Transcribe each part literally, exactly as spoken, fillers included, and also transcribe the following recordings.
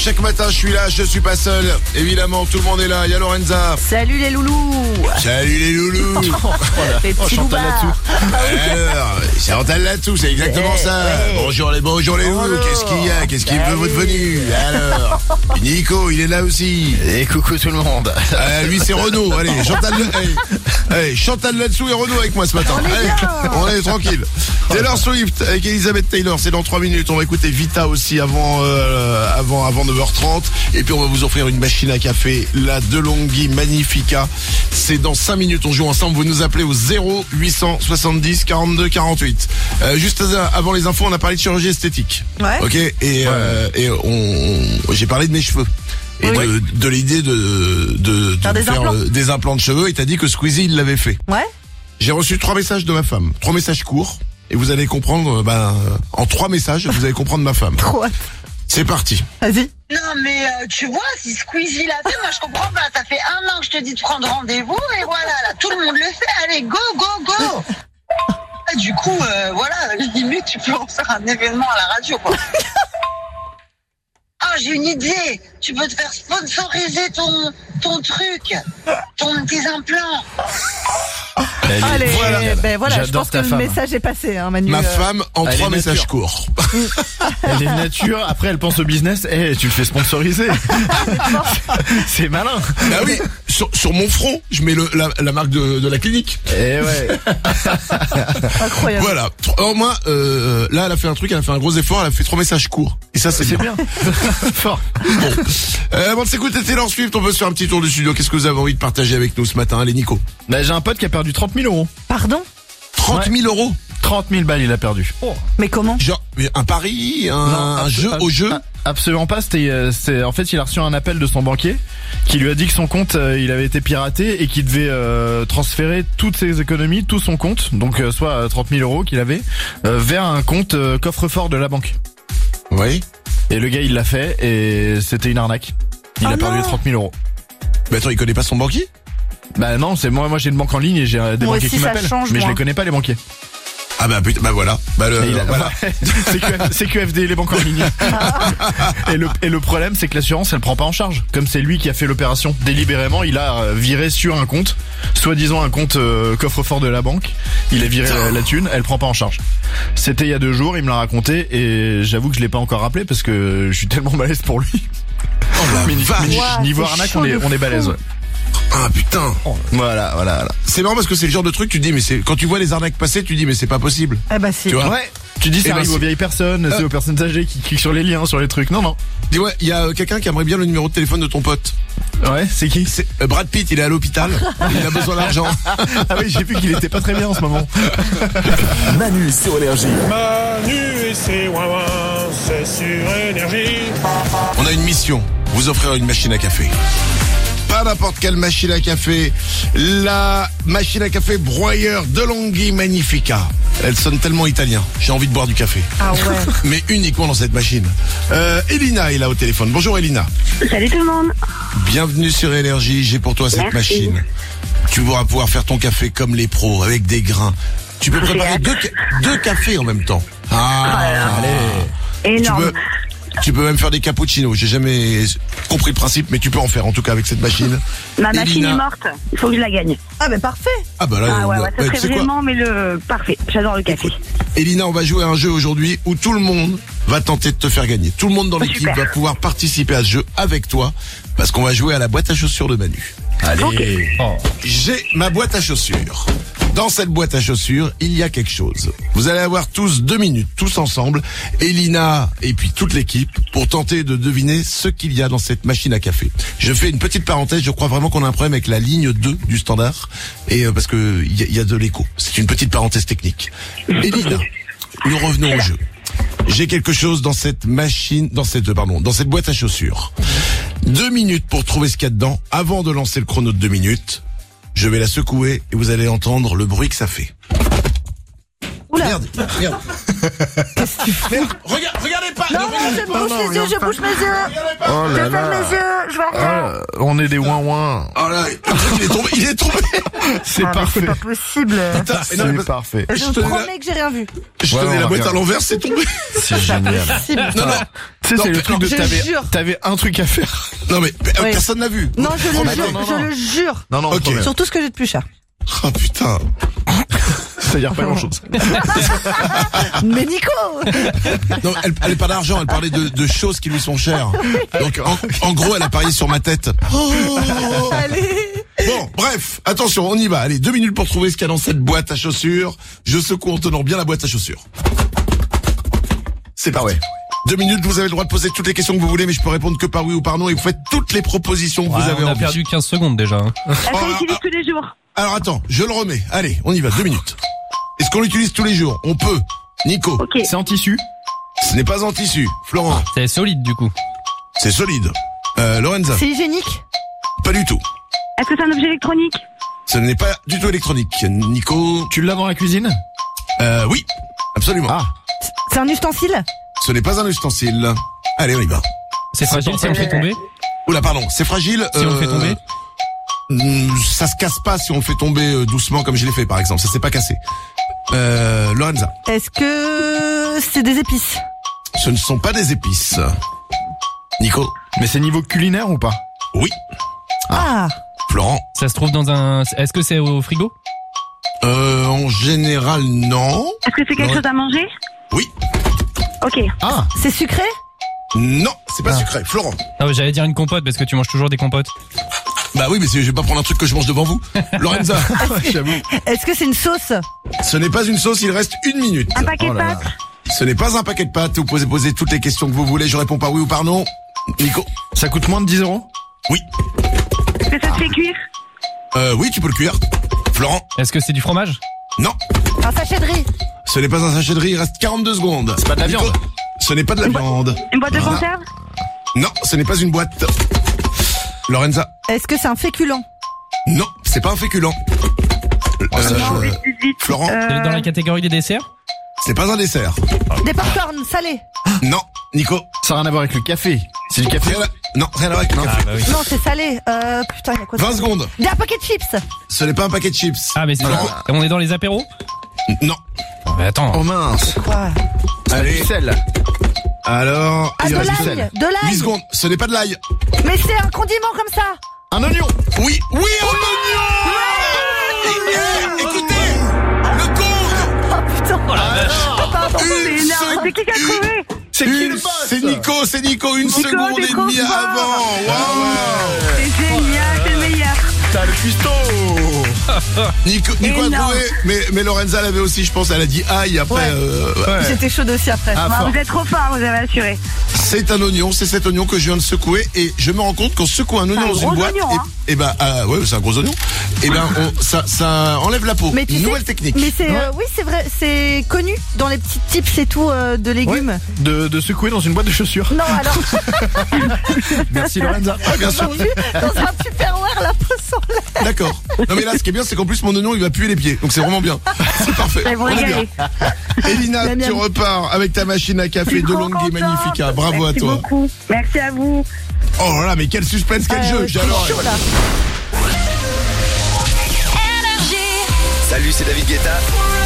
chaque matin je suis là, je suis pas seul. Évidemment, tout le monde est là. Il y a Lorenza. Salut les loulous. Salut les loulous. Les petits Chantal loupards. Alors, Chantal Latsou, c'est exactement Eh, ça. ouais. Bonjour les bonjour les loulous. Bonjour. Qu'est-ce qu'il y a? Qu'est-ce qu'il veut Salut. votre venue? Alors, Nico, il est là aussi. Et coucou tout le monde. Euh, lui c'est Renaud. Allez, Chantal, hey, hey, Chantal Latsou et Renaud avec moi ce matin. On est Allez, bien. on est tranquille. Taylor Swift avec Elizabeth Taylor, c'est dans trois minutes. On va écouter Vita aussi avant, euh, avant, avant neuf heures trente. Et puis on va vous offrir une machine à café, la DeLonghi Magnifica. C'est dans cinq minutes, on joue ensemble. Vous nous appelez au zéro huit cent soixante-dix quarante-deux quarante-huit. Euh, juste avant les infos, on a parlé de chirurgie esthétique. Ouais. Ok. Et, euh, et on, on- j'ai parlé de mes cheveux. Et Oui. de, de l'idée de, de, de Faire des implants. euh, des implants de cheveux. Et t'as dit que Squeezie il l'avait fait. Ouais. J'ai reçu trois messages de ma femme. Trois messages courts. Et vous allez comprendre, euh, ben, euh, en trois messages, vous allez comprendre ma femme. Trop hâte. C'est parti. Vas-y. Non mais euh, tu vois, si Squeezie l'a fait, moi je comprends pas. Ça fait un an que je te dis de prendre rendez-vous et voilà, là, tout le monde le fait. Allez, go, go, go. Et du coup, euh, voilà, limite, tu peux en faire un événement à la radio, quoi. Ah, j'ai une idée. Tu peux te faire sponsoriser ton, ton truc, ton, tes implants. Elle est- Allez, voilà. ben voilà, je J'adore pense que ta le femme. message est passé, hein, Manu. Ma euh, femme en elle trois est messages nature. courts. Elle est nature, après elle pense au business, eh tu le fais sponsoriser. C'est malin. Bah oui, sur, sur mon front, je mets le, la, la marque de, de la clinique. Eh ouais. Incroyable. Voilà. Au moins, euh, là, elle a fait un truc, elle a fait un gros effort, elle a fait trois messages courts. Et ça, c'est C'est bien. bien. Fort. Bon. Euh, avant de s'écouter Taylor Swift, on peut se faire un petit tour du studio. Qu'est-ce que vous avez envie de partager avec nous ce matin? Allez, Nico. Bah, j'ai un pote qui a perdu trente mille euros. Pardon? trente mille euros. trente mille balles il a perdu. Mais comment? Genre, mais un pari, un, un abso- jeu ab- au jeu. a- Absolument pas. C'était, euh, c'est, en fait, il a reçu un appel de son banquier qui lui a dit que son compte, euh, il avait été piraté et qu'il devait euh, transférer toutes ses économies, tout son compte, donc euh, soit euh, trente mille euros qu'il avait, euh, vers un compte euh, coffre-fort de la banque. Oui. Et le gars, il l'a fait et c'était une arnaque. Il Ah a perdu non. trente mille euros. Mais attends, il connaît pas son banquier? Bah non, c'est moi. Moi, j'ai une banque en ligne et j'ai euh, des Moi banquiers aussi, qui ça m'appellent, change, mais je moi. les connais pas les banquiers. Ah bah putain, bah voilà. Bah le, Et il a- voilà. c'est Q F- c'est Q F D les banques en ligne. et, le, et le problème c'est que l'assurance elle prend pas en charge. Comme c'est lui qui a fait l'opération délibérément, il a euh, viré sur un compte, soi-disant un compte euh, coffre-fort de la banque. Il a viré la, la thune, elle prend pas en charge. C'était il y a deux jours, il me l'a raconté et j'avoue que je l'ai pas encore rappelé parce que je suis tellement balèze pour lui. Oh la Mais, vache. mais Ouah, niveau c'est arnaque chaud on est de on est fou. balèze. Ouais. Ah putain. Voilà, voilà, voilà. C'est marrant parce que c'est le genre de truc, tu te dis, mais c'est, quand tu vois les arnaques passer, tu dis, mais c'est pas possible. Eh bah si. Tu vois? Ouais. Tu dis ça Eh ben, arrive c'est- aux vieilles personnes, c'est Euh. aux personnes âgées qui cliquent sur les liens, sur les trucs. Non, non. Dis ouais, il y a euh, quelqu'un qui aimerait bien le numéro de téléphone de ton pote. Ouais, c'est qui? C'est euh, Brad Pitt, il est à l'hôpital, il a besoin d'argent. Ah oui, j'ai vu qu'il était pas très bien en ce moment. Manu sur Énergie. Manu et ses ouin c'est sur Énergie. On a une mission, vous offrir une machine à café. Pas n'importe quelle machine à café, la machine à café broyeur DeLonghi Magnifica. Elle sonne tellement italien, j'ai envie de boire du café. Ah ouais. Mais uniquement dans cette machine. Euh, Elina est là au téléphone. Bonjour Elina. Salut tout le monde. Bienvenue sur Énergie, j'ai pour toi cette Merci. machine. Tu pourras pouvoir faire ton café comme les pros, avec des grains. Tu peux préparer hâte. deux, ca- deux cafés en même temps. Ah, allez. Tu Énorme. peux, tu peux même faire des cappuccinos. J'ai jamais compris le principe, mais tu peux en faire en tout cas avec cette machine. Ma machine Elina. est morte. Il faut que je la gagne. Ah bah parfait. Ah bah là, Ah ouais, euh, ouais, bah, ça tu sais serait quoi, vraiment, mais le parfait. J'adore le café. Elina, on va jouer à un jeu aujourd'hui où tout le monde va tenter de te faire gagner. Tout le monde dans Oh, l'équipe super. va pouvoir participer à ce jeu avec toi, parce qu'on va jouer à la boîte à chaussures de Manu. Allez. Oh. J'ai ma boîte à chaussures. Dans cette boîte à chaussures, il y a quelque chose. Vous allez avoir tous deux minutes, tous ensemble, Elina et puis toute l'équipe, pour tenter de deviner ce qu'il y a dans cette machine à café. Je fais une petite parenthèse, je crois vraiment qu'on a un problème avec la ligne deux du standard, et euh, parce que il y, a- il y a de l'écho. C'est une petite parenthèse technique. Elina, nous revenons au jeu. J'ai quelque chose dans cette machine, dans cette, euh, pardon, dans cette boîte à chaussures. Deux minutes pour trouver ce qu'il y a dedans. Avant de lancer le chrono de deux minutes, je vais la secouer et vous allez entendre le bruit que ça fait. Oula. Merde, merde. Qu'est-ce que tu fais? Mais regarde, regardez pas. Non, ne non, regardez je pas. bouche non, les yeux, regarde je pas. bouche mes yeux. Regardez pas. Oh Je là ferme là. les yeux, je vois rien. Ah, on est des ouin ouin. Oh là, il est tombé, il est tombé. C'est Ah, mais parfait. c'est pas possible. Putain, mais non, mais C'est parce- parfait. Je je vous te- promets que j'ai rien vu. Je Ouais, tenais on la boîte regarde. à l'envers, c'est tombé. C'est génial. Possible. Non, non. Tu sais, Non, c'est le mais- truc de je t'avais, jure. t'avais un truc à faire. Non mais euh, Oui. personne n'a vu. Non, je le Promets- jure, non, non, je non. le jure. Non, non, Ok. promet. Sur tout ce que j'ai de plus cher. Oh putain. Ça veut dire pas grand chose. Mais Nico! Non, elle, elle parlait d'argent, elle parlait de, de choses qui lui sont chères. Donc en, en gros, elle a parié sur ma tête. Allez! Bon, bref, attention, on y va. Allez, deux minutes pour trouver ce qu'il y a dans cette boîte à chaussures. Je secoue en tenant bien la boîte à chaussures. C'est parti. Ah ouais. Deux minutes, vous avez le droit de poser toutes les questions que vous voulez, mais je peux répondre que par oui ou par non, et vous faites toutes les propositions que Ouais, vous avez on a envie. perdu quinze secondes déjà. hein. Est-ce qu'on Oh, l'utilise ah, tous les jours? Alors attends, je le remets. Allez, on y va, deux minutes. Est-ce qu'on l'utilise tous les jours? On peut. Nico, Ok. C'est en tissu. ce n'est pas en tissu. Florent, C'est solide du coup. c'est solide. Euh, Lorenza, C'est hygiénique? pas du tout. Est-ce que c'est un objet électronique? Ce n'est pas du tout électronique. Nico, Tu l'as dans la cuisine? euh, oui, absolument. Ah. C'est un ustensile? Ce n'est pas un ustensile. Allez, on y va. C'est fragile si on le fait tomber. Oula, pardon, c'est fragile. Si on le fait tomber. mm, Ça se casse pas si on le fait tomber euh, doucement comme je l'ai fait par exemple. Ça s'est pas cassé. Euh, Lorenza, Est-ce que c'est des épices? ce ne sont pas des épices. Nico, Mais c'est niveau culinaire ou pas? oui. Ah! Florent, Ça se trouve dans un. Est-ce que c'est au frigo? euh, en général non. Est-ce que c'est quelque Non. chose à manger? Oui. Ok. Ah. C'est sucré? Non, c'est pas Ah. sucré. Florent. Ah ouais, j'allais dire une compote parce que tu manges toujours des compotes. Bah oui, mais c'est- je vais pas prendre un truc que je mange devant vous. Lorenza, J'avoue. Est-ce que c'est une sauce? ce n'est pas une sauce, il reste une minute. Un paquet Oh de là là. pâtes? Ce n'est pas un paquet de pâtes, vous pouvez poser toutes les questions que vous voulez, je réponds par oui ou par non. Nico, Ça coûte moins de dix euros? oui. Est-ce que ça se fait cuire? Euh, oui, tu peux le cuire. Florent, Est-ce que c'est du fromage? non. Un sachet de riz? Ce n'est pas un sachet de riz, il reste quarante-deux secondes. C'est pas de la Nico, viande. Ce n'est pas de la viande. Une boîte de Voilà. conserve? Non, ce n'est pas une boîte. Lorenza, Est-ce que c'est un féculent? non, c'est pas un féculent. Oh, c'est Euh, chaud. Vite, vite, vite. Florent, Euh, C'est dans la catégorie des desserts? c'est pas un dessert. Des popcorn salés? Non, Nico, Ça n'a rien à voir avec le café. C'est du café. rien à... Non, rien à voir avec le Ah café. bah oui. Non, c'est salé. Euh, putain, il y a quoi? vingt secondes. Des un paquet de chips? Ce n'est pas un paquet de chips. Ah mais c'est. Florent, On est dans les apéros? non. Mais attends. Oh mince. Quoi? Allez, Du sel. alors, Ah, il de reste du l'ail! sel. De huit l'ail! secondes. Ce n'est pas de l'ail. Mais c'est un condiment comme ça! Un oignon. Oui, oui, un oignon. Eh, écoutez, le compte. Oh putain! Pardon, c'est Une énorme. seconde. C'est qui qui a trouvé? C'est qui Une- le boss? C'est Nico, c'est Nico, une Nico, seconde t'es et trop demie fort. avant. Waouh. C'est génial, c'est le meilleur. T'as le cuistot. Nico, Nico a Énorme. trouvé, mais, mais Lorenza l'avait aussi, je pense, elle a dit aïe après. Ouais. euh, Ouais. J'étais chaude aussi après. Ah, Bah, fort. vous êtes trop fort, vous avez assuré. C'est un oignon, c'est cet oignon que je viens de secouer et je me rends compte qu'on secoue un oignon un dans gros une boîte oignon, et, hein. et ben ah, ouais, c'est un gros oignon. Et ben on, ça ça enlève la peau. Mais tu Une sais, nouvelle technique. Mais c'est, euh, oui, c'est vrai, c'est connu dans les petits tips et tout euh, de légumes. De, de secouer dans une boîte de chaussures. Non, alors, Merci Lorenza. Ah, bien sûr. dans, dans un Tupperware, la peau sur l'air. D'accord. Non mais là ce qui est bien c'est qu'en plus mon oignon il va puer les pieds. Donc c'est vraiment bien. C'est parfait. Ils vont On est bien. régaler. Elina, La tu mienne. repars avec ta machine à Je café suis de trop longue et contente. magnifica. Bravo Merci à toi. beaucoup. Merci à vous. Oh là là, mais quel suspense, quel Ah, jeu. ouais, J'ai c'est alors. chaud, là. Salut, c'est David Guetta.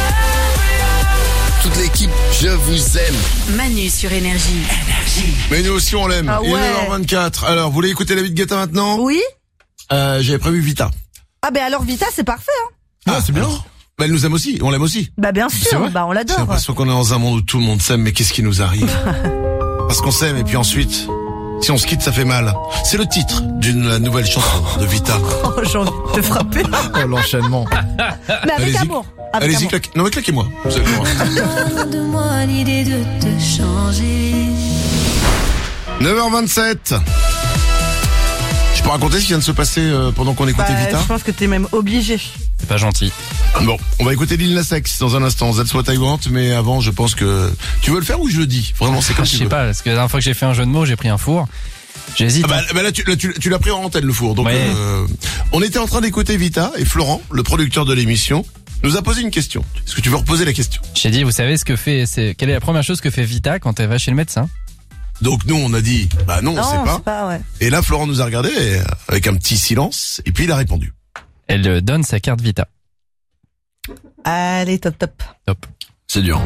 Toute l'équipe, je vous aime. Manu sur Énergie. Mais nous aussi on l'aime. Ah Il est ouais. neuf heures vingt-quatre. Alors, vous voulez écouter David Guetta maintenant? Oui? Euh, j'avais prévu Vita. Ah, ben alors Vita, c'est parfait, hein. Ah, c'est bien. Bah, elle nous aime aussi, on l'aime aussi. Bah, bien C'est sûr, vrai bah, on J'ai l'adore. l'impression qu'on est dans un monde où tout le monde s'aime, mais qu'est-ce qui nous arrive? Parce qu'on s'aime et puis ensuite, si on se quitte, ça fait mal. C'est le titre d'une la nouvelle chanson de Vita. Oh, j'ai envie de te frapper. Oh l'enchaînement. Mais avec Allez-y. amour. Avec Allez-y, amour. claquez. Non mais claquez-moi. Vous avez le droit. De moi l'idée de te changer. neuf heures vingt-sept. Je peux raconter ce qui vient de se passer euh, pendant qu'on écoutait Bah, Vita? je pense que t'es même obligé. C'est pas gentil. Bon, on va écouter Lil Nas X dans un instant. That's what I want, mais avant, je pense que tu veux le faire ou je le dis? Vraiment, c'est comme Je tu sais veux. pas, parce que la dernière fois que j'ai fait un jeu de mots, j'ai pris un four. J'hésite. Ah bah, hein. bah là, tu, là, tu, tu l'as pris en antenne le four. Donc, Ouais. euh, on était en train d'écouter Vita et Florent, le producteur de l'émission, nous a posé une question. Est-ce que tu veux reposer la question? J'ai dit, vous savez ce que fait, c'est, quelle est la première chose que fait Vita quand elle va chez le médecin? Donc nous, on a dit, bah non, Non, on sait pas. c'est pas, ouais. Et là, Florent nous a regardé euh, avec un petit silence, et puis il a répondu. Elle euh, donne sa carte Vita. Allez, top, top. Top. C'est dur.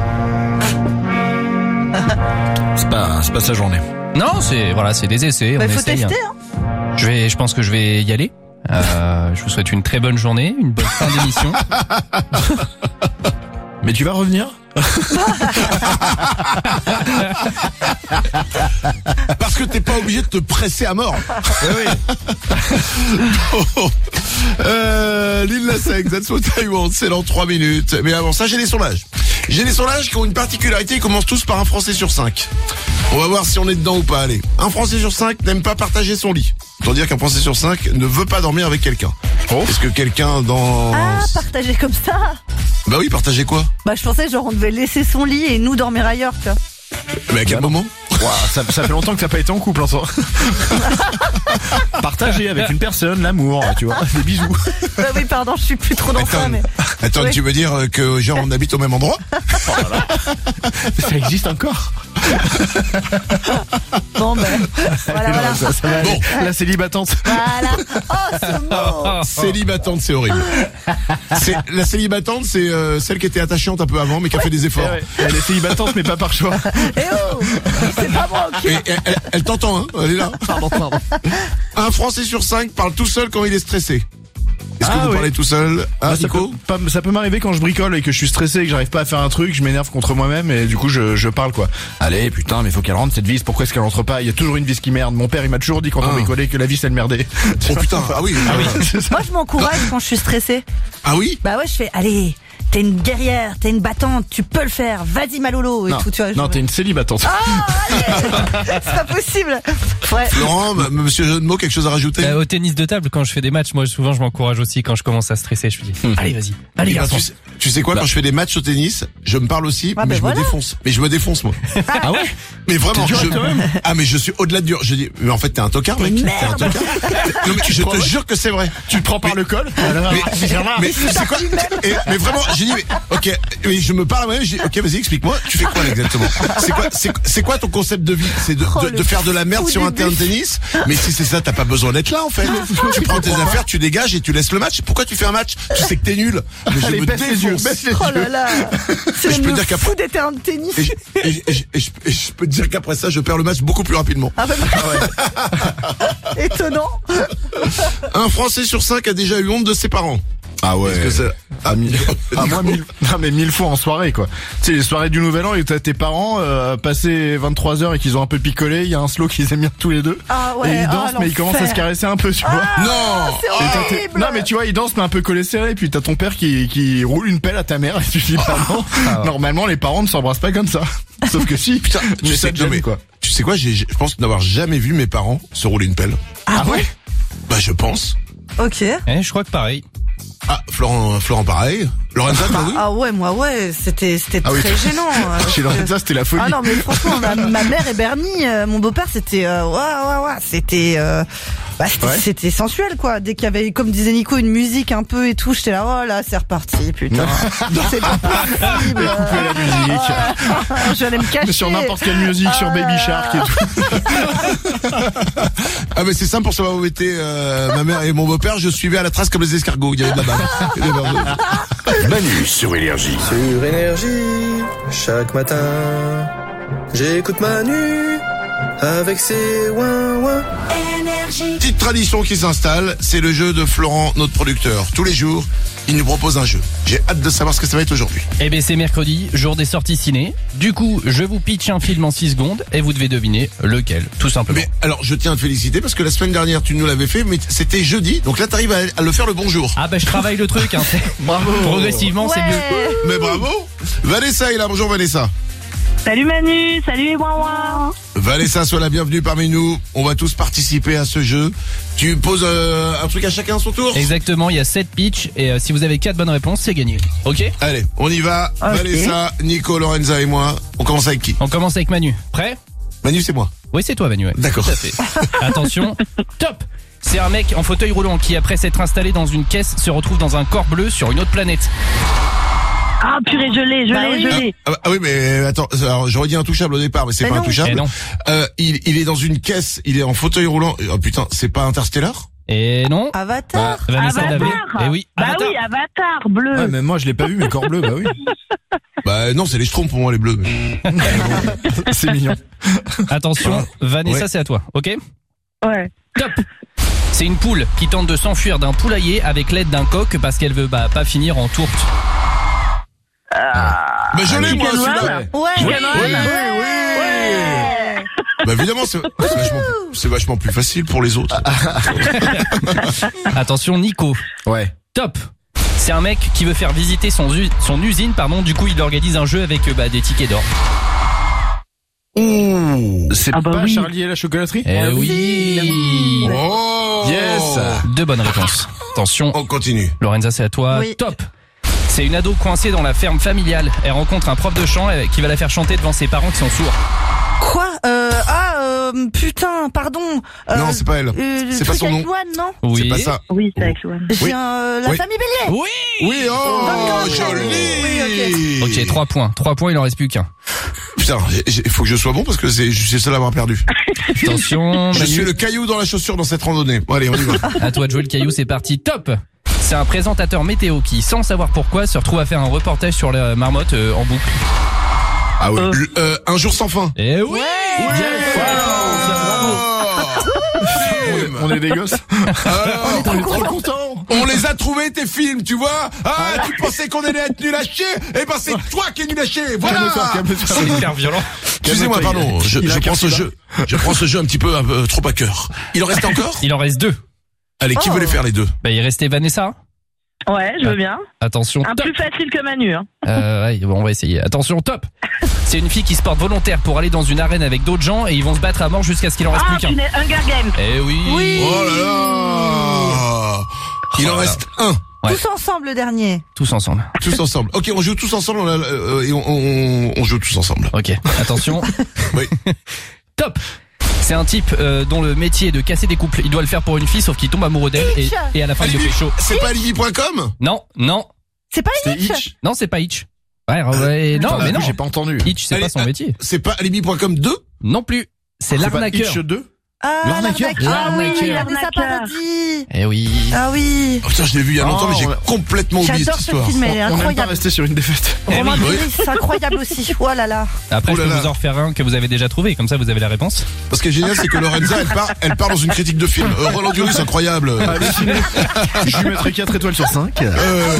c'est pas, c'est pas sa journée. Non, c'est, voilà, c'est des essais, Bah, on faut essaye. tester, hein. hein. Je vais, je pense que je vais y aller. Euh, je vous souhaite une très bonne journée, une bonne fin d'émission. Mais tu vas revenir? Parce que t'es pas obligé de te presser à mort. Bon. euh, Lil Nas X, That's What I Want, c'est dans trois minutes. Mais avant ça, j'ai les sondages. J'ai les sondages qui ont une particularité, ils commencent tous par un Français sur cinq. On va voir si on est dedans ou pas. Allez, un Français sur cinq n'aime pas partager son lit. Autant dire qu'un Français sur cinq ne veut pas dormir avec quelqu'un. Oh. Est-ce que quelqu'un dans... Ah, partager comme ça. Bah oui, partager quoi? Bah, je pensais, genre, on devait laisser son lit et nous dormir ailleurs, tu vois. Mais à quel moment? Wow, ça, ça fait longtemps que t'as pas été en couple, ensemble. Partager avec une personne l'amour, tu vois, des bisous. Bah oui, pardon, je suis plus trop dans ça, Attends, mais. attends Oui. tu veux dire que genre on habite au même endroit? Ça existe encore. Bon, ben. Voilà, voilà. Ça, ça va Bon. aller. La célibatante. Voilà. Oh, ce mot. Célibatante, c'est horrible. C'est, la célibatante, c'est euh, celle qui était attachante un peu avant, mais qui a fait des efforts. Eh ouais, elle est célibatante, mais pas par choix. Eh oh, c'est pas moi, ok. Et, elle, elle- elle t'entend, hein, elle est là. Pardon, pardon. Un Français sur cinq parle tout seul quand il est stressé. Est-ce que Ah vous oui. parlez tout seul? Ah, Bah, ça, peut, Nico? pas- ça peut m'arriver quand je bricole et que je suis stressé et que j'arrive pas à faire un truc, je m'énerve contre moi-même et du coup je, je parle quoi. Allez putain, mais faut qu'elle rentre cette vis, pourquoi est-ce qu'elle rentre pas? Il y a toujours une vis qui merde. Mon père il m'a toujours dit quand on Ah. bricolait que la vis elle merdait. Oh putain, ah oui, ah oui. C'est ça. Moi, je m'encourage quand je suis stressée. Ah oui? Bah ouais, je fais, allez, t'es une guerrière, t'es une battante, tu peux le faire, vas-y Malolo, et Non, tout, tu vois. non je- t'es une célibatante. Ah, allez. C'est pas possible. Ouais. Florent, m- monsieur Jeu de mots, quelque chose à rajouter? Euh, au tennis de table, quand je fais des matchs, moi souvent je m'encourage aussi quand je commence à stresser. Je me dis, allez vas-y, allez Eh ben, garçon. tu, sais, tu sais quoi, quand je fais des matchs au tennis, je me parle aussi, Ah, mais ben je voilà. me défonce. Mais je me défonce, moi. Ah ouais? Mais vraiment, T'es dur je, avec toi-même. ah mais je suis au-delà de dur. Je dis, mais en fait t'es un tocard, mec. T'es une T'es un merde. tocard. Non, mais je te jure que c'est vrai. Tu te prends par le col? Mais, mais c'est quoi? Et- Mais vraiment, j'ai dit, mais, ok, mais je me parle à moi-même, j'ai dit, ok, vas-y, explique-moi, tu fais quoi là, exactement? C'est quoi, c'est, c'est quoi ton concept de vie? C'est de, Oh, de, le de faire de la merde fou sur un du terrain de bif. tennis? Mais si c'est ça, t'as pas besoin d'être là, en fait. Tu prends tes affaires, tu dégages et tu laisses le match. Pourquoi tu fais un match? Tu sais que t'es nul. Mais je Allez, me baisse les yeux, défonce. baisse les Oh yeux. là là. C'est je peux le dire qu'après- fou des terrains de tennis. Et je, et je- et je- et je- et je peux te dire qu'après ça, je perds le match beaucoup plus rapidement. Ah bah, étonnant. Un Français sur cinq a déjà eu honte de ses parents. Ah ouais. Est-ce que ça... Ah, mille... ah, moi, mille... Non, mais mille fois en soirée, quoi. Tu sais, les soirées du Nouvel An, et t'as tes parents, euh, passé vingt-trois heures et qu'ils ont un peu picolé, il y a un slow qu'ils aiment bien tous les deux. Ah ouais. et ils ah, dansent, mais ils commencent à se caresser un peu, tu vois. Non! C'est Et t'as tes- horrible. Non, mais tu vois, ils dansent, mais un peu collés serrés, et puis t'as ton père qui, qui roule une pelle à ta mère, et tu dis, bah non, normalement, les parents ne s'embrassent pas comme ça. Sauf que si, putain, Tu mais sais, ça te non, gêne, mais quoi. tu sais quoi, j'ai, je pense n'avoir jamais vu mes parents se rouler une pelle. Ah ouais. Bah, je pense. Ok. Eh, je crois que pareil. Ah, Florent, Florent pareil. Lorenza, toi, oui? Ah ouais, moi ouais, c'était c'était Ah oui. très gênant. euh, Chez Lorenza, c'était la folie. Ah non mais franchement ma, ma mère et Bernie, euh, mon beau-père c'était euh, ouais ouais ouais c'était euh, bah, c'était, Ouais. c'était sensuel quoi. Dès qu'il y avait comme disait Nico une musique un peu et tout, j'étais là oh là c'est reparti putain. C'est pas possible. Mais coupez la musique. Ah, j'allais me cacher. Sur n'importe quelle musique, sur Baby Shark et tout. Ah, mais c'est simple pour savoir où étaient euh, ma mère et mon beau-père. Je suivais à la trace comme les escargots. Il y avait de la bave. Il y avait de la bave. Manu sur Énergie. Sur Énergie, chaque matin, j'écoute Manu avec ses ouin-ouin. Petite tradition qui s'installe, c'est le jeu de Florent, notre producteur. Tous les jours, il nous propose un jeu. J'ai hâte de savoir ce que ça va être aujourd'hui. Eh ben c'est mercredi, jour des sorties ciné. Du coup, je vous pitch un film en six secondes et vous devez deviner lequel, tout simplement. Mais alors, je tiens à te féliciter parce que la semaine dernière, tu nous l'avais fait, mais c'était jeudi. Donc là, t'arrives à, à le faire le bonjour. Ah bah je travaille le truc, hein. Bravo. Progressivement, c'est mieux. Ouais. Mais bravo. Vanessa est là. Bonjour Vanessa. Salut Manu, salut les ouin-ouin. Vanessa, sois la bienvenue parmi nous. On va tous participer à ce jeu. Tu poses euh, un truc à chacun à son tour. Exactement, il y a sept pitchs et euh, si vous avez quatre bonnes réponses, c'est gagné. Ok? Allez, on y va. Ok. Vanessa, Nico, Lorenza et moi. On commence avec qui? On commence avec Manu. Prêt? Manu, c'est moi. Oui, c'est toi Manu. Ouais. D'accord. Tout à fait. Attention, top. C'est un mec en fauteuil roulant qui, après s'être installé dans une caisse, se retrouve dans un corps bleu sur une autre planète. Ah purée, je l'ai, je Bah l'ai, oui. je l'ai. Ah, ah oui, mais attends, alors, j'aurais dit intouchable au départ, mais c'est Mais pas non. intouchable. Eh non. Euh, il, il est dans une caisse, il est en fauteuil roulant. Oh putain, c'est pas Interstellar? Et non. Avatar. Vanessa Avatar. l'avait. Eh oui. Bah Avatar. oui, Avatar, bleu. Ouais, même moi je l'ai pas vu, mais corps bleu, bah oui. Bah non, c'est les Schtroumpfs pour moi, les bleus. C'est mignon. Attention, Vanessa, Ouais. c'est à toi, ok? Ouais. Top. C'est une poule qui tente de s'enfuir d'un poulailler avec l'aide d'un coq parce qu'elle veut bah, pas finir en tourte. Bah je l'ai moi, Chicken celui-là. Run. Ouais. Chicken Oui, Run. oui, oui. Bah évidemment, c'est c'est vachement, c'est vachement plus facile pour les autres. Attention, Nico. Ouais. Top. C'est un mec qui veut faire visiter son, u- son usine, pardon. Du coup, il organise un jeu avec euh, bah, des tickets d'or. C'est Ah bah pas oui. Charlie et la chocolaterie? Eh oui. Oh Yes. Deux bonnes réponses. Attention, On continue. Lorenza, c'est à toi. Oui. Top. C'est une ado coincée dans la ferme familiale. Elle rencontre un prof de chant euh, qui va la faire chanter devant ses parents qui sont sourds. Quoi euh, Ah, euh, putain, pardon. Euh, Non, c'est pas elle. euh, le C'est pas truc son avec nom. Loane, non Oui. C'est pas ça. Oui, c'est avec Loane. J'ai Oui. un, la Oui. famille Bélier. Oui. Oui, oh, D'accord. joli. Ok, trois points. Trois points, il en reste plus qu'un. Putain, il faut que je sois bon parce que c'est, je suis le seul à avoir perdu. Attention, Je Manu. suis le caillou dans la chaussure dans cette randonnée. Bon, allez, on y va. À toi de jouer le caillou, c'est parti. Top. C'est un présentateur météo qui, sans savoir pourquoi, se retrouve à faire un reportage sur la marmotte euh, en boucle. Ah oui. Le- euh, un jour sans fin. Eh oui. On est des gosses. Alors, On est trop contents. on les a trouvés tes films, tu vois. Ah, tu pensais qu'on allait être nul à chier. Eh ben, c'est toi qui es nul à chier. Voilà. Calme-toi, calme-toi. C'est hyper violent. Excusez-moi, Calme-toi, pardon. il- Je, il a je un prends ce carte jeu. Je prends ce jeu un petit peu un peu trop à cœur. Il en reste encore? Il en reste deux. Allez, qui Oh. veut les faire les deux? Bah, il restait Vanessa. Ouais, je veux bien. Attention, Un top. plus facile que Manu. Hein. Euh, ouais, bon, on va essayer. Attention, top. C'est une fille qui se porte volontaire pour aller dans une arène avec d'autres gens et ils vont se battre à mort jusqu'à ce qu'il en reste Ah, plus qu'un. tu n'es Hunger Games. Eh oui. Oui. Oh là là. Il en Oh là reste un. Ouais. Tous ensemble, le dernier. Tous ensemble. Tous ensemble. Ok, on joue tous ensemble on a- euh, et on, on, on joue tous ensemble. Ok. Attention. Oui. Top. C'est un type euh, dont le métier est de casser des couples. Il doit le faire pour une fille, sauf qu'il tombe amoureux d'elle et, Hitch. et à la fin il le Alibi- fait chaud. C'est pas alibi point com? Non, non, C'est pas C'est Hitch. Hitch. non, c'est pas Hitch. Ouais, ouais, non, Enfin, mais non. J'ai pas entendu. Hitch, c'est Allez, pas son ah, métier. C'est pas alibi point com deux? Non plus. C'est C'est pas l'arnaqueur. Hitch deux. Ah, L'arnaqueur. Ah oui, L'arnaqueur. Vanessa Paradis. Eh oui. Ah oui. Oh, putain, je l'ai vu il y a longtemps, Oh, mais j'ai ouais. complètement oublié J'adore cette ce histoire. film, elle est On n'aime pas incroyable. rester sur une défaite. Romain oui. Duris, c'est incroyable aussi. Oh là là. Après, Oh je là peux là. vous en refaire un que vous avez déjà trouvé. Comme ça, vous avez la réponse. Ce qui est génial, c'est que Lorenza, elle part, elle part dans une critique de film. Euh, Roland Duris, c'est incroyable. Halluciné. Je lui mettrai quatre étoiles sur cinq. Euh,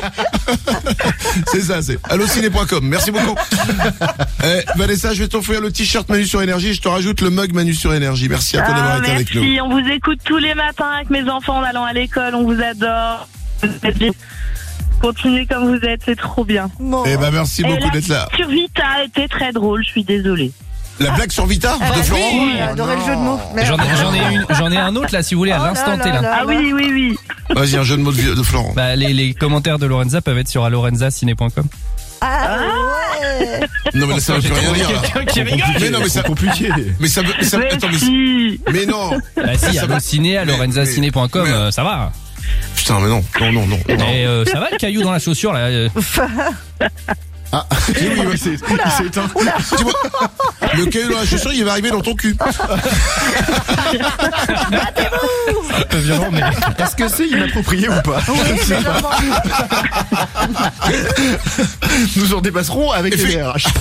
c'est ça, c'est allociné point com. Merci beaucoup. Eh, Vanessa, je vais t'offrir le t-shirt Manu sur Énergie. Je te rajoute le mug Manu sur Énergie. Merci à toi d'avoir Ah, été avec nous. merci. On vous écoute tous les matins avec mes enfants en allant à l'école. On vous adore. Vous êtes bien. Continuez comme vous êtes, c'est trop bien. Bon. Eh ben, merci Et beaucoup la d'être là. sur Vita a été très drôle, je suis désolée. La blague sur Vita Ah, de bah Florent. oui, j'ai adoré le jeu de mots. Mais- J'en ai, j'en ai une, j'en ai un autre là, si vous voulez, à Oh là l'instant T là là. là. Ah oui, oui, oui. Vas-y, un jeu de mots de, vi- de Florent. Bah, les, les commentaires de Lorenza peuvent être sur alorenzaciné point com. Ah ouais. Non, mais là, ça veut plus rien dire, là. Quelqu'un qui rigole. Mais non, mais ça, compliqué. mais ça veut, mais ça, attends, mais, Merci. mais non. Bah si, Ça va. allociné à Mais- lorenzaciné point com, mais- euh, ça va. Putain, mais non, non, non, non. non. Et euh, ça va le caillou dans la chaussure là. euh. Ah, oui, oui, ouais, c'est- il s'est éteint. Tu vois, le caillou dans la chaussure, il va arriver dans ton cul. Un peu violent, mais. Est-ce que c'est inapproprié ou pas Oui, mais vraiment. Nous en dépasserons avec les R H.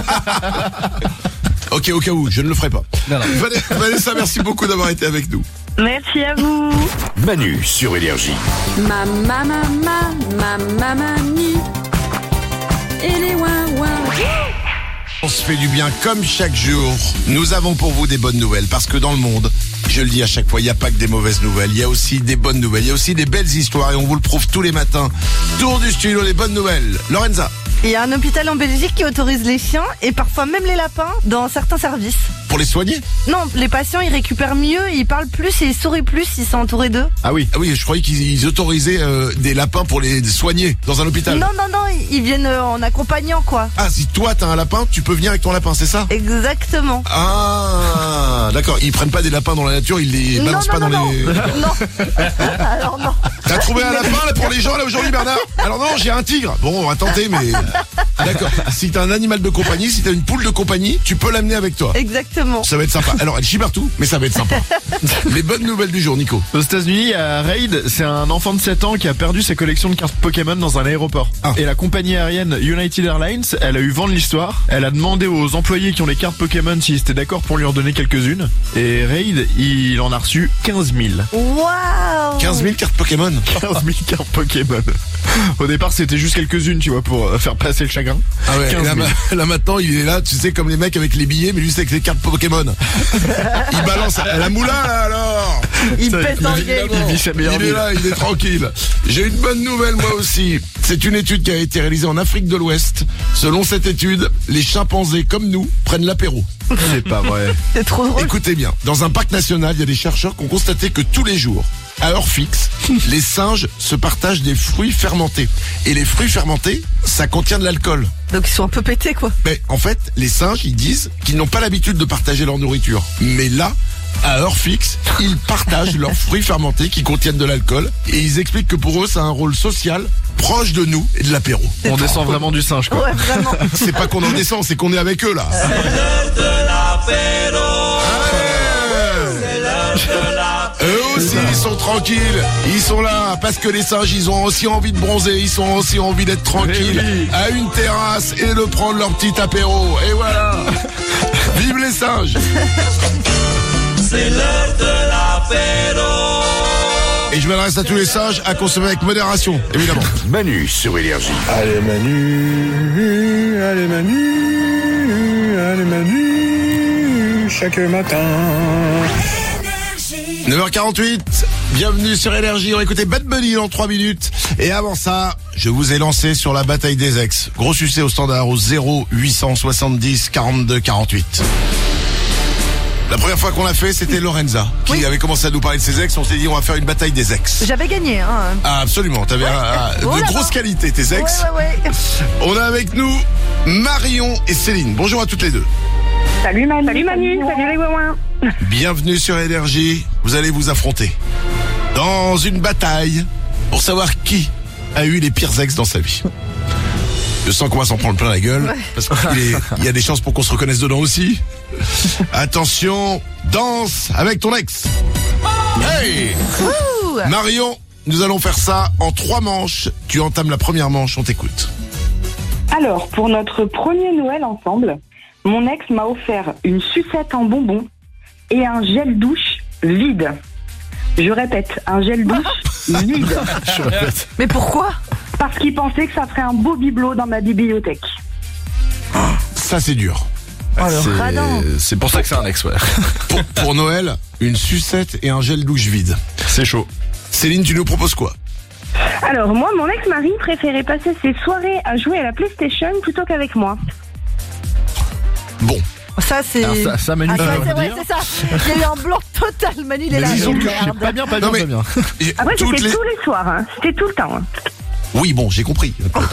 Ok, au cas où, je ne le ferai pas. Non, non. Vanessa, Vanessa, merci beaucoup d'avoir été avec nous. Merci à vous. Manu sur Énergie. Ma ma ma ma ma ma mamie. Et les ouin ouin. On se fait du bien comme chaque jour. Nous avons pour vous des bonnes nouvelles parce que dans le monde, je le dis à chaque fois, il n'y a pas que des mauvaises nouvelles. Il y a aussi des bonnes nouvelles. Il y a aussi des belles histoires et on vous le prouve tous les matins. Tour du studio, les bonnes nouvelles. Lorenza. Il y a un hôpital en Belgique qui autorise les chiens et parfois même les lapins dans certains services. Pour les soigner? Non, les patients ils récupèrent mieux, ils parlent plus et ils sourient plus s'ils sont entourés d'eux. Ah oui. Ah oui, je croyais qu'ils autorisaient euh, des lapins pour les soigner dans un hôpital. Non, non, non, ils viennent euh, en accompagnant quoi. Ah, si toi t'as un lapin, tu peux venir avec ton lapin, c'est ça? Exactement. Ah, d'accord. Ils prennent pas des lapins dans la nature, ils les Non, balancent non, pas non, dans non. les... Non. Alors non. T'as trouvé un lapin là pour les gens là aujourd'hui, Bernard? Alors non, j'ai un tigre. Bon, on va tenter, mais d'accord. Si t'as un animal de compagnie, si t'as une poule de compagnie, tu peux l'amener avec toi. Exactement. Ça va être sympa. Alors elle chie partout, mais ça va être sympa. Les bonnes nouvelles du jour, Nico. Aux États-Unis, il y a Raid, c'est un enfant de sept ans qui a perdu ses collections de cartes Pokémon dans un aéroport. Ah. Et la compagnie aérienne United Airlines, elle a eu vent de l'histoire. Elle a demandé aux employés qui ont les cartes Pokémon s'ils étaient d'accord pour lui en donner quelques-unes. Et Raid, il en a reçu quinze mille. Waouh. quinze mille cartes Pokémon. quinze mille cartes Pokémon. Au départ, c'était juste quelques-unes, tu vois, pour faire passer le chagrin. Ah ouais, quinze là, mille. ma- là maintenant il est là, tu sais, comme les mecs avec les billets, mais lui c'est avec les cartes Pokémon. Il balance à la moula là alors. Il Ça, pèse il dans le vit- game. il vit sa meilleure Il est vie. là, il est tranquille. J'ai une bonne nouvelle moi aussi. C'est une étude qui a été réalisée en Afrique de l'Ouest. Selon cette étude, les chimpanzés comme nous prennent l'apéro. C'est pas vrai. C'est trop drôle. Écoutez bien, dans un parc national, il y a des chercheurs qui ont constaté que tous les jours, à heure fixe, les singes se partagent des fruits fermentés. Et les fruits fermentés, ça contient de l'alcool. Donc ils sont un peu pétés quoi. Mais en fait, les singes, ils disent qu'ils n'ont pas l'habitude de partager leur nourriture. Mais là, à heure fixe, ils partagent leurs fruits fermentés qui contiennent de l'alcool. Et ils expliquent que pour eux, ça a un rôle social proche de nous et de l'apéro. On descend vraiment du singe, quoi. Ouais, vraiment. C'est pas qu'on en descend, c'est qu'on est avec eux là. Eux aussi ils sont tranquilles, ils sont là parce que les singes ils ont aussi envie de bronzer, ils ont aussi envie d'être tranquilles à une terrasse et de prendre leur petit apéro. Et voilà. Vive les singes. C'est l'heure de l'apéro. Et je m'adresse à tous les singes à consommer avec modération, évidemment. Manu sur Énergie. Allez Manu, allez Manu, allez Manu, chaque matin. neuf heures quarante-huit, bienvenue sur Énergie, on va écouter Bad Bunny dans trois minutes. Et avant ça, je vous ai lancé sur la bataille des ex. Gros succès au standard au zéro huit cent soixante-dix quarante-deux quarante-huit. La première fois qu'on l'a fait, c'était Lorenza, qui Oui. avait commencé à nous parler de ses ex. On s'est dit, on va faire une bataille des ex. J'avais gagné hein. Ah, absolument, t'avais Ouais. ah, Oh de là grosses là. qualités, tes ex. Ouais ouais ouais. On a avec nous Marion et Céline. Bonjour à toutes les deux. Salut Manu. Salut Manu, salut les ouin. Bienvenue sur Énergie, vous allez vous affronter dans une bataille pour savoir qui a eu les pires ex dans sa vie. Je sens qu'on va s'en prendre plein la gueule, parce qu'il est- il y a des chances pour qu'on se reconnaisse dedans aussi. Attention, danse avec ton ex. Hey Ouh. Marion, nous allons faire ça en trois manches. Tu entames la première manche, on t'écoute. Alors, pour notre premier Noël ensemble, mon ex m'a offert une sucette en bonbons et un gel douche vide. Je répète, un gel douche vide. Je répète. Mais pourquoi? Parce qu'il pensait que ça ferait un beau bibelot dans ma bibliothèque. Ça c'est dur. Oh, le radin. C'est- C'est pour ça que c'est un ex, ouais. Pour, pour Noël, une sucette et un gel douche vide. C'est chaud. Céline, tu nous proposes quoi? Alors, moi, mon ex-mari préférait passer ses soirées à jouer à la PlayStation plutôt qu'avec moi. Bon, Ça c'est. Alors ça- ça, Manu, Ah, tu ça, vas c'est me vrai, dire. c'est ça. Il y a eu un blanc total. Manu il est là. disons mais que- merde. Pas bien, pas bien, Non, mais- pas bien. et Après, toutes c'était les- tous les soirs, hein. C'était tout le temps. hein. Oui, bon, j'ai compris.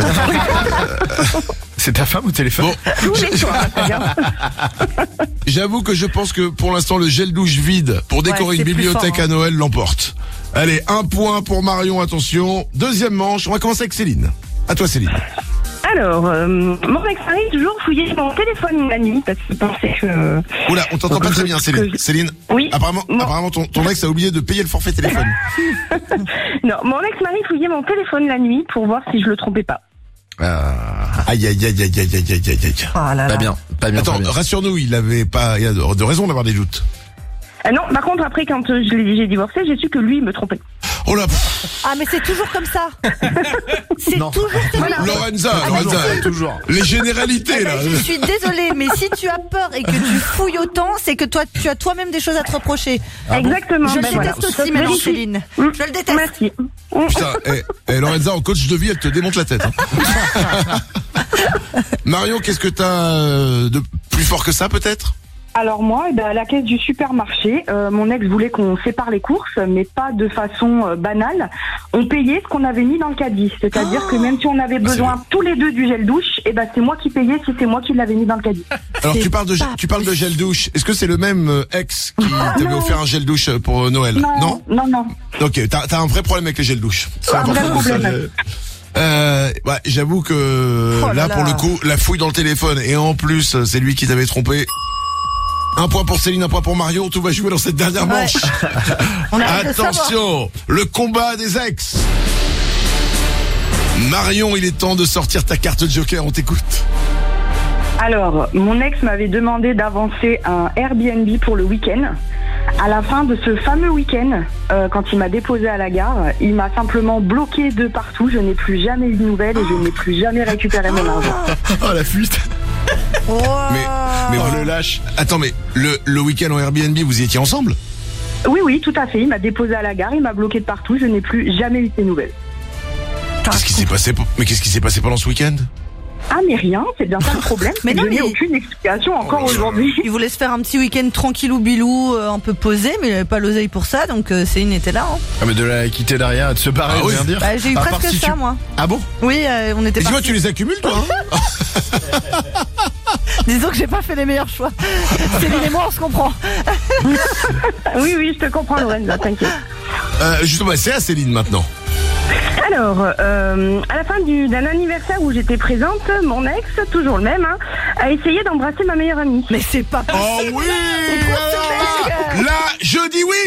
C'est ta femme au téléphone? Bon, Tous les soirs, c'est bien. j'avoue que je pense que pour l'instant le gel douche vide pour décorer Ouais, une c'est plus bibliothèque fort, hein. à Noël l'emporte. Allez, un point pour Marion, attention. Deuxième manche, on va commencer avec Céline. À toi Céline. Alors, euh, mon ex-mari toujours fouillait mon téléphone la nuit parce qu'il pensait que... Oula, on t'entend pas très bien Céline. Céline, Oui. apparemment, Bon. apparemment ton, ton ex a oublié de payer le forfait téléphone. Non, mon ex-mari fouillait mon téléphone la nuit pour voir si je le trompais pas. Aïe, aïe, aïe, aïe, aïe, aïe, aïe, aïe, aïe. Oh là là. Pas bien, pas bien, Attends, pas bien. rassure-nous, il avait pas, il y a de, de raison d'avoir des doutes. Euh, non, par contre, après, quand euh, je l'ai- j'ai divorcé, j'ai su que lui me trompait. Oh là, pff, Ah mais c'est toujours comme ça. C'est Non. toujours comme ça. Lorenza, Ah, Lorenza, mais Toujours. les généralités Eh là. ben, je suis désolée, mais si tu as peur et que tu fouilles autant, c'est que toi, tu as toi-même des choses à te reprocher. Exactement. Je le ben voilà. déteste aussi maintenant, Vérifie. Céline. Mm. Je le déteste. Merci. Putain, eh, eh, Lorenza, en coach de vie, elle te démonte la tête. Hein. Marion, qu'est-ce que t'as euh, de plus fort que ça peut-être? Alors moi, eh ben, à la caisse du supermarché, euh, mon ex voulait qu'on sépare les courses, mais pas de façon euh, banale. On payait ce qu'on avait mis dans le caddie. C'est-à-dire oh que même si on avait besoin tous les deux du gel douche, eh ben, c'est moi qui payais si c'est moi qui l'avais mis dans le caddie. Alors tu parles de gel, tu parles de gel douche. Est-ce que c'est le même euh, ex qui t'avait Non. offert un gel douche pour Noël? Non, non, non. non. Ok, t'as, t'as un vrai problème avec les gels douche. C'est Un vrai important de problème. savoir. Euh, ouais, j'avoue que Oh là là, là. pour le coup, la fouille dans le téléphone et en plus, c'est lui qui t'avait trompé. Un point pour Céline, un point pour Mario. Tout va jouer dans cette dernière Ouais. manche. On a hâte de savoir. Attention, le combat des ex. Marion, il est temps de sortir ta carte Joker. On t'écoute. Alors, mon ex m'avait demandé d'avancer un Airbnb pour le week-end. À la fin de ce fameux week-end, euh, quand il m'a déposé à la gare, il m'a simplement bloqué de partout. Je n'ai plus jamais eu de nouvelles et je n'ai plus jamais récupéré mon argent. Oh la fuite. Oh. Mais, mais Oh vous- le lâche. Attends, mais le, le week-end en Airbnb, vous y étiez ensemble? Oui, oui, tout à fait. Il m'a déposé à la gare, il m'a bloqué de partout. Je n'ai plus jamais eu de ses nouvelles. Qu'est-ce qui s'est passé? pour- Mais qu'est-ce qui s'est passé pendant ce week-end? Ah, mais rien, c'est bien ça le problème. Mais c'est que non, je n'ai mais- aucune explication encore Oh, mais- aujourd'hui. Il voulait se faire un petit week-end tranquillou bilou, euh, un peu posé, mais il avait pas l'oseille pour ça, donc euh, Céline était là. Hein. Ah mais de la quitter derrière et de se barrer, Ah je oui. viens dire. Bah, j'ai eu À part presque si ça, tu- moi. Ah bon? Oui, euh, on était Et tu vois, partis. tu les accumules, toi, hein? Disons que j'ai pas fait les meilleurs choix. Céline et moi, on se comprend. Oui, oui, je te comprends, Lorenza, t'inquiète. euh, Justement, c'est à Céline maintenant. Alors, euh, à la fin du- d'un anniversaire où j'étais présente, mon ex, toujours le même, hein, a essayé d'embrasser ma meilleure amie. Mais c'est pas possible. Oh oui! C'est quoi ce mec? Là, je dis oui!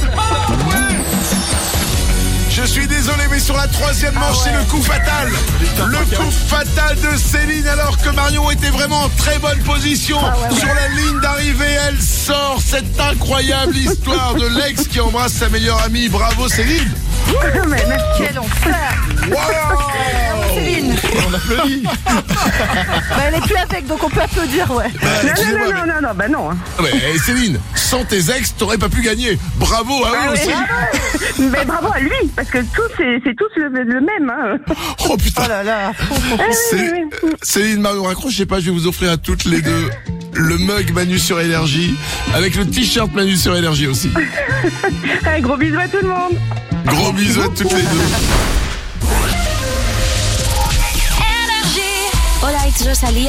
Je suis désolé, mais sur la troisième manche, c'est le coup fatal. Le coup fatal de Céline, alors que Marion était vraiment en très bonne position. Sur la ligne d'arrivée, elle sort cette incroyable histoire de l'ex qui embrasse sa meilleure amie. Bravo Céline! Mais merci. Quel enfer. Wow! Céline. On applaudit. Bah, elle est plus avec, donc on peut applaudir, ouais. Bah, Non, excusez-moi, non, non, mais- non, non, non, bah non. hein. Ah, mais, eh, Céline, sans tes ex, t'aurais pas pu gagner. Bravo à eux Ah aussi. ouais. Mais bravo à lui, parce que tous, c'est c'est tous le, le même. Hein. Oh putain. Oh là là. C'est- oui, oui. Céline, Marion, raccrochez pas, je vais vous offrir à toutes les deux le mug Manu sur Énergie, avec le t-shirt Manu sur Énergie aussi. Allez, gros bisous à tout le monde. Gros bisous à toutes les deux. Hola, it's Rosalia.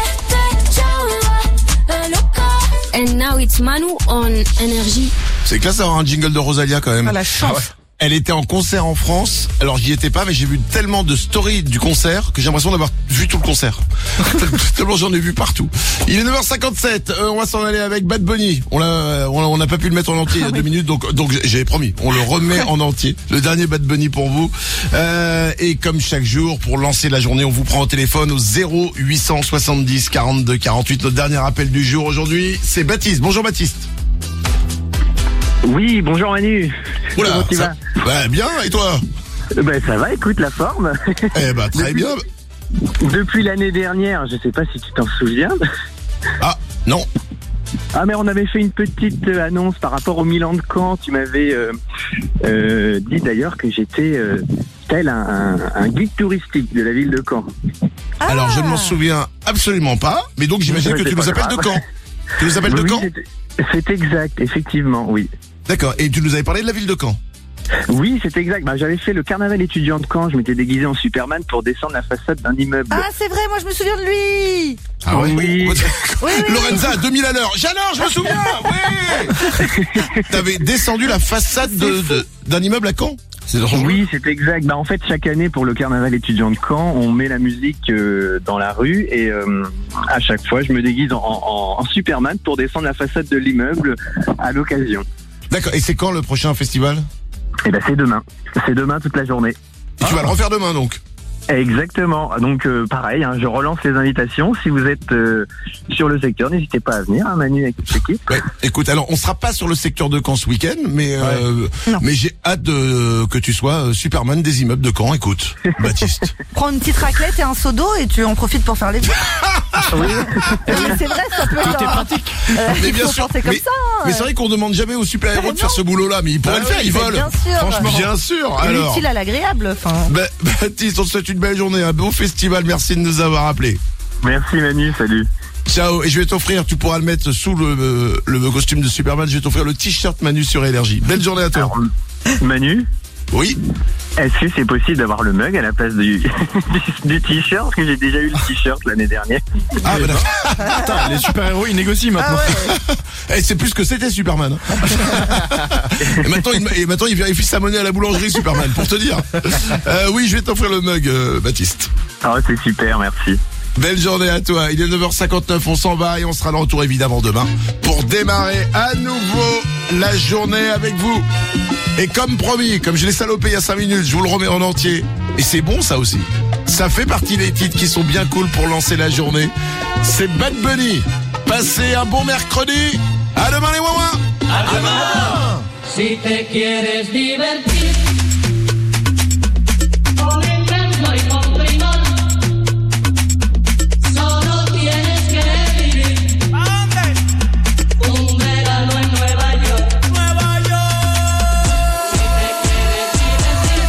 And now it's Manu on Energy. C'est classe d'avoir un jingle de Rosalia quand même. Ah, la chance. Ah ouais. Elle était en concert en France, alors j'y étais pas, mais j'ai vu tellement de stories du concert que j'ai l'impression d'avoir vu tout le concert. Tellement j'en ai vu partout. Il est neuf heures cinquante-sept, euh, on va s'en aller avec Bad Bunny. On l'a, on a- on n'a pas pu le mettre en entier il y a deux minutes, donc donc j'ai promis, on le remet en entier. Le dernier Bad Bunny pour vous. Euh, et comme chaque jour, pour lancer la journée, on vous prend au téléphone au zéro huit cent soixante-dix quarante-deux quarante-huit. Notre dernier appel du jour aujourd'hui, c'est Baptiste. Bonjour Baptiste. Oui, bonjour Manu. Oula, Comment tu ça, bah, bien, et toi? vas Ben ça va, écoute la forme. Eh bah très Depuis- bien. Depuis l'année dernière, je sais pas si tu t'en souviens. Ah, non. Ah mais on avait fait une petite euh, annonce par rapport au Milan de Caen. Tu m'avais euh, euh, dit d'ailleurs que j'étais euh, tel un, un, un guide touristique de la ville de Caen. Alors je ne m'en souviens absolument pas, mais donc j'imagine Ouais, que c'est tu nous pas appelles de grave. Caen. Tu nous appelles de Oui, Caen? c'est- C'est exact, effectivement, oui. D'accord, et tu nous avais parlé de la ville de Caen. Oui, c'est exact. Bah, j'avais fait le carnaval étudiant de Caen. Je m'étais déguisé en Superman pour descendre la façade d'un immeuble. Ah, c'est vrai, moi je me souviens de lui. Ah ouais? Oui. Oui, oui, Lorenza à deux mille à l'heure. J'adore, je me souviens. Oui. T'avais descendu la façade de, de- d'un immeuble à Caen. C'est dangereux. Oui, c'est exact. Bah, en fait, chaque année, pour le carnaval étudiant de Caen, on met la musique euh, dans la rue et euh, à chaque fois, je me déguise en, en, en Superman pour descendre la façade de l'immeuble à l'occasion. D'accord, et c'est quand le prochain festival? Et ben, c'est demain. C'est demain toute la journée. Et tu vas le refaire demain donc? Exactement. Donc, euh, pareil, hein, je relance les invitations. Si vous êtes euh, sur le secteur, n'hésitez pas à venir, hein, Manu, avec toute l'équipe. Ouais. Écoute, alors on sera pas sur le secteur de Caen ce week-end, mais euh, Non. mais j'ai hâte de, que tu sois euh, Superman des immeubles de Caen. Écoute, Baptiste. Prends une petite raclette et un seau d'eau et tu en profites pour faire les vues. Oui, c'est vrai, ça peut être. Tout est pratique. Euh, Mais il bien faut sûr. penser comme Mais, ça. hein. mais c'est vrai qu'on demande jamais aux super-héros Bah de faire ce boulot-là, mais ils pourraient Ah le faire, oui, ils mais volent. bien sûr. Franchement, bien sûr. Et Alors, l'utile à l'agréable, enfin. bah, Baptiste, on te souhaite une belle journée, un beau festival. Merci de nous avoir appelés. Merci Manu, salut. Ciao. Et je vais t'offrir, tu pourras le mettre sous le, le costume de Superman. Je vais t'offrir le t-shirt Manu sur Énergie. Belle journée à toi. Alors, Manu, Oui. est-ce que c'est possible d'avoir le mug à la place du, du, du t-shirt? Parce que j'ai déjà eu le t-shirt l'année dernière. Ah, bah, d'accord. Putain, les super-héros ils négocient maintenant. Eh, c'est plus que c'était Superman. et, maintenant, il, et maintenant, il vérifie sa monnaie à la boulangerie Superman, pour te dire. Euh, oui, je vais t'offrir le mug, euh, Baptiste. Ah, c'est super, merci. Belle journée à toi. Il est neuf heures cinquante-neuf, on s'en va et on sera de retour évidemment demain pour démarrer à nouveau la journée avec vous. Et comme promis, comme je l'ai salopé il y a cinq minutes, je vous le remets en entier. Et c'est bon ça aussi. Ça fait partie des titres qui sont bien cool pour lancer la journée. C'est Bad Bunny. Passez un bon mercredi. À demain les Wawa. À demain. Si te quieres divertir. Con encanto y con primor. Solo tienes que vivir. ¿A dónde? Un verano en Nueva York. Nueva York. Si te quieres divertir.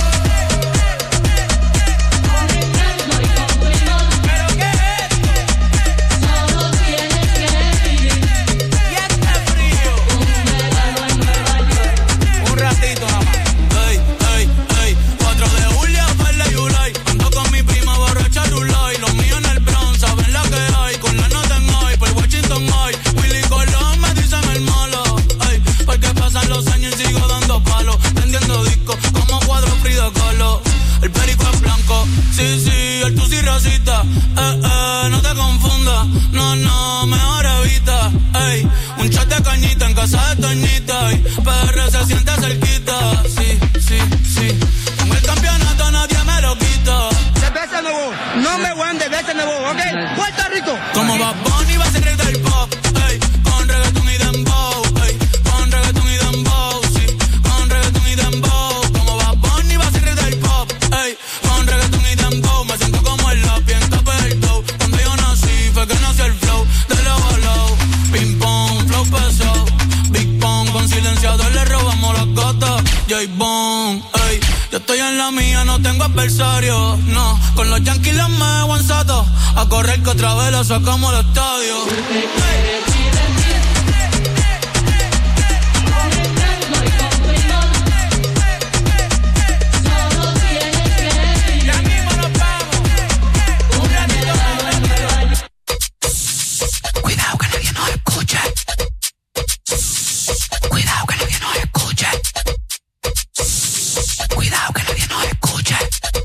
Con encanto y con primor. ¿Pero qué es esto? Solo tienes que vivir. Y este frío. Un verano en Nueva York. Un ratito nada más. Ey, ey, ey. cuatro de julio, Perla y Ulay. Ando con mi prima borracha Rulay. Los míos en el Bronx, saben lo que hay. Con la nota en hoy, por Washington hoy. Willy Colón me dicen el malo. Ey, porque pasan los años y sigo dando palos. Vendiendo discos como cuadro Frida Kahlo. El perico es blanco, sí, sí, el tusi racista. Eh, eh, no te confundas, no, no, mejor evita. Ey, un chat de cañita en casa de Toñita. Y P R se siente cerquita, sí, sí, sí. Con el campeonato nadie me lo quita. Cerveza nuevo, no me voy de cerveza nuevo, ¿ok? Puerto Rico. Como Bad Bunny va a ser rey del pop, ey, con reggaeton y dembow, ey, con reggaeton y dembow, sí, con reggaeton y dembow. Como Bad Bunny va a ser rey del pop, ey, con reggaeton y dembow. Me siento como el lápiz en tope del dough. Cuando yo nací fue que nació el flow de low a low. Ping pong, flow pesado, big pong, con silenciador le robamos las gotas. J-Bone, ey, yo estoy en la mía, no tengo adversario, no. Con los Yankees los me guanzato, a correr que otra vez la sacamos del estadio. Cuidado que nadie nos escuche. Cuidado que nadie nos escuche. Cuidado que nadie nos escuche.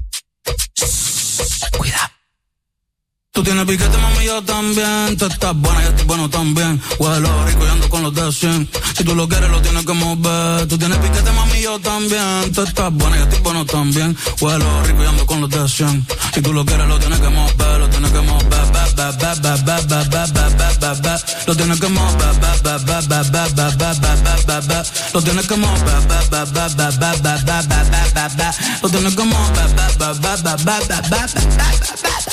Cuidado. Tú tienes piquete, mami, yo también. Tú estás buena, yo estoy bueno también. Huelo rico y ando con los de cien. Si tú lo quieres, lo tienes que mover. Tú tienes piquete, mami, yo también. Tú estás buena, yo estoy bueno también. Huelo rico y ando con los de cien. Si tú lo quieres, lo tienes que mover. Lo tienes que mover. Ba, ba, ba, ba, ba, ba, ba, ba, ba, ba, ba. Lo tienes que mover. Ba, ba, ba, ba, ba, ba, ba, ba, ba, ba, ba. Lo tienes que mover. Ba, ba, ba, ba, ba, ba, ba, ba, ba, ba, ba. Lo tienes que mover. Ba, ba, ba, ba, ba, ba, ba, ba, ba, ba, ba.